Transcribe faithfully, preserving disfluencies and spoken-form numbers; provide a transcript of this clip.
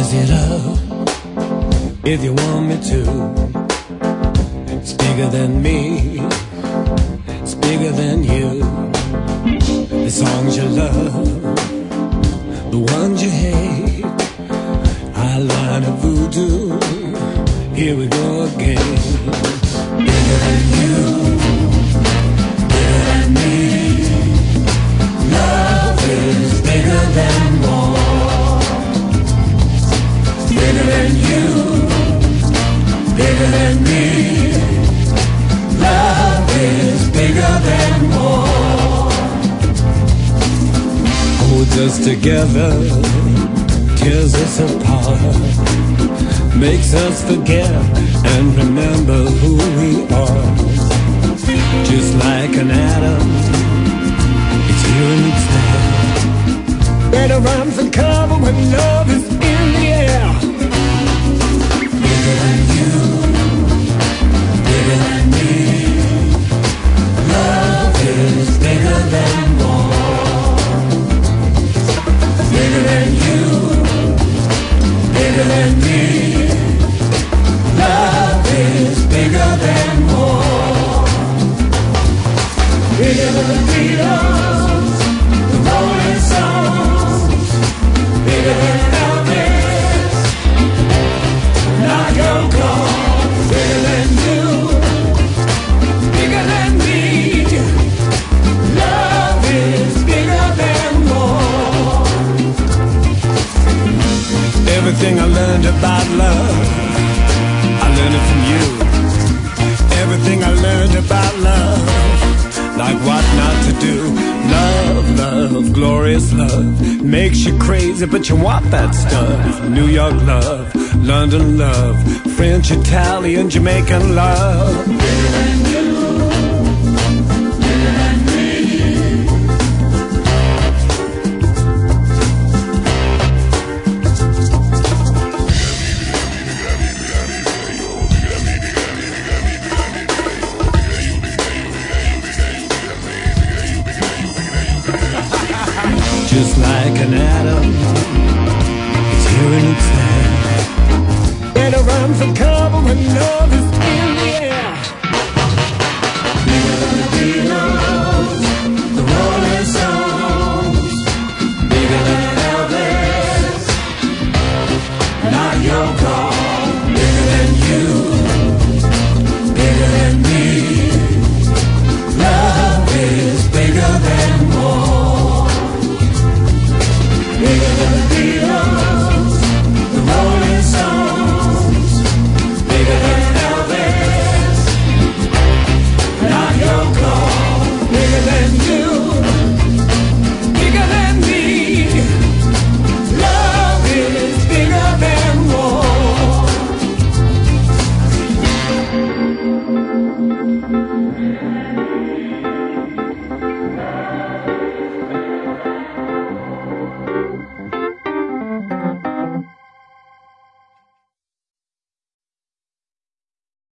size it up if you want me to. It's bigger than me, it's bigger than you. The songs you love, the ones you hate, our line of voodoo, here we go again. Bigger than you, bigger than me. Love is bigger than war. Bigger than you, bigger than me. Love is bigger than war. Holds us together, tears us apart, makes us forget and remember who we are. Just like an atom, it's here and it's there. Better run for cover when love is in the air. Bigger than you, bigger than me. Love is bigger than war. Bigger than you, bigger than me. Love is bigger than war. Bigger than the Beatles, the Rolling Stones. Bigger than Elvis, not Yoko. Bigger than you, bigger than me. Love is bigger than war. Everything I learned about love, I learned it from you. Everything I learned about love, like what not to do. Love, love, glorious love, makes you crazy but you want that stuff. New York love, London love, French, Italian, Jamaican love. Bigger than you, bigger than me. Just like an atom, it's here and it's there. Better run for cover when love is